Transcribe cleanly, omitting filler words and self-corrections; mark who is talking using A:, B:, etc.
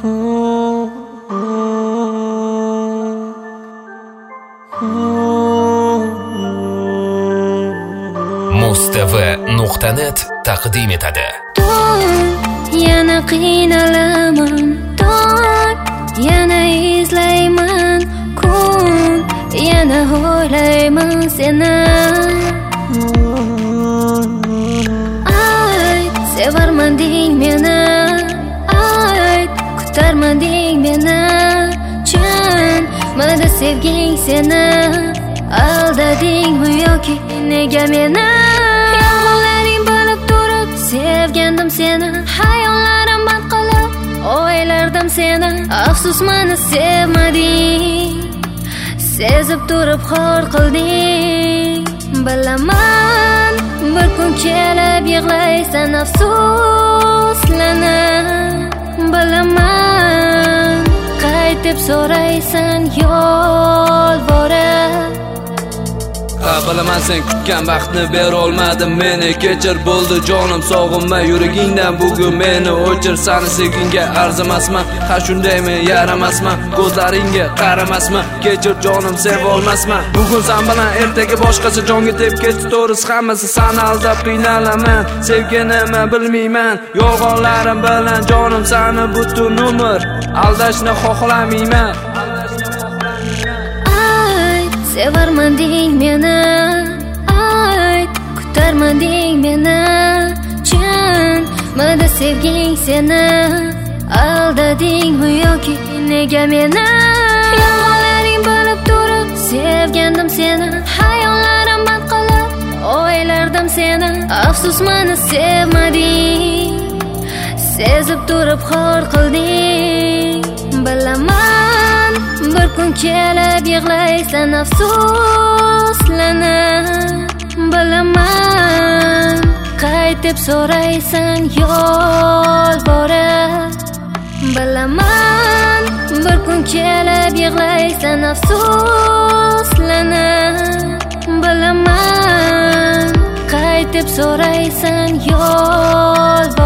A: mustv.net taqdim etadi.
B: Yana qiynalaman, tong, yana izlayman kun, yana o'ylayman seni. Ayt, sevarman deng meni, ayt, kutarman deng meni. Chinmidi sevging seni, aldadingmi yoki nega meni? Yolg'onlaring bo'lib turib sevgandim seni, hayollarim band qilib o'ylardim seni. Afsus meni sevmading, sezib turib xor qilding. Bilaman bir kun kelib yig'laysan afsuslanib. Bilaman qaytib so'raysan yolvorib.
C: Bilaman sen kutgan vaqtni bera olmadim meni. Kechir bo'ldi jonim, sog'inma yuragingdan bugun meni o'chir. Seni sevginga arzimasman, ha shundaymi yaramasman, ko'zlaringga qaramasman. Kechir jonim, seva olmasman. Bugun sen bilan ertaga boshqacha jonga tep ketdi to'g'risi hammasi. Seni aldab qiynalaman, sevganimni bilmayman. Yolg'onlarim bilan jonim seni butun umr aldashni xohlamayman.
B: Sevarman deng meni, ayt, kutarman deng meni. Chinmidi sevging seni, aldadingmi yoki nega meni? Yolg'onlaring bo'lib turib sevgandim seni, hayollarim band qilib o'ylardim seni. Afsus meni sevmading, sezib turib xor qilding. Bilaman bir kun kelib yig'laysan afsuslanib. Bilaman qaytib so'raysan yolvorib. Bilaman bir kun kelib yig'laysan afsuslanib. Bilaman qaytib so'raysan yolvorib.